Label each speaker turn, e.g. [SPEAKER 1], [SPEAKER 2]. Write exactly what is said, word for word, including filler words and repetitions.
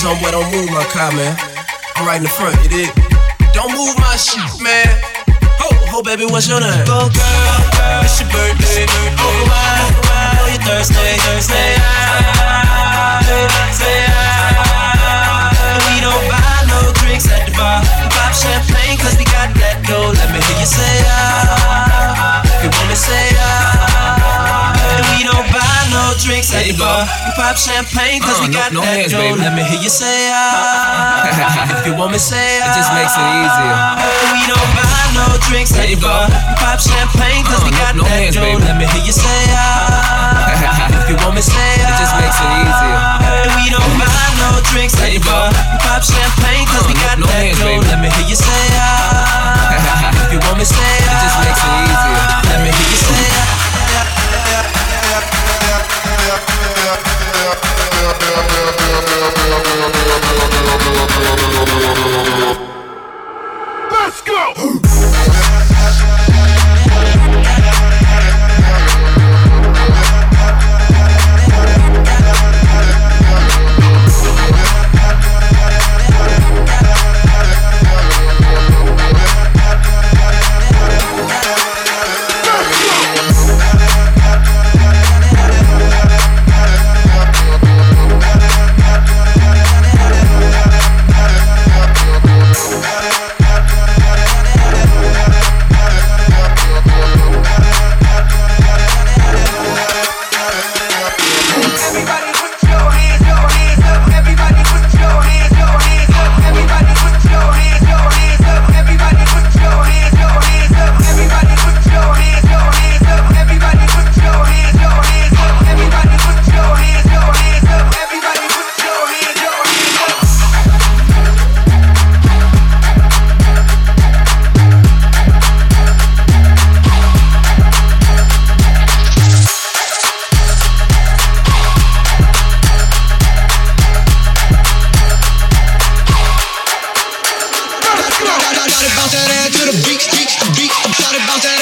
[SPEAKER 1] homeboy, don't move my car, man. I'm right in the front, you dig? Don't move my shit, man. Ho, ho, baby, what's your name? Go, girl, girl, it's your birthday. Oh, why, why, oh, you Thursday, Thursday. Ah, say ah. We don't buy no drinks at the bar. We pop champagne cause we got that dough. Let me hear you say ah. If you wanna say ah. We don't buy no drinks at the bar. We pop champagne cause uh, we got no, no that hands, dough. Baby. Let me hear you say ah. If you want me say ah.
[SPEAKER 2] It just makes it easier.
[SPEAKER 1] We don't buy no drinks at the bar. We pop champagne cause uh, we got no, no that hands, dough. Baby. Let me hear you say ah. If you want me say ah.
[SPEAKER 2] It just makes it easier.
[SPEAKER 1] We don't buy no drinks at the bar. We pop champagne cause uh, we got no, no that hands, dough. Baby. Let me hear you say ah. If you want me say ah.
[SPEAKER 2] It just makes it easier.
[SPEAKER 1] Let me hear you say ah.
[SPEAKER 3] Let's go!
[SPEAKER 4] Bounce that ass to the beat, beat, beat. Bounce that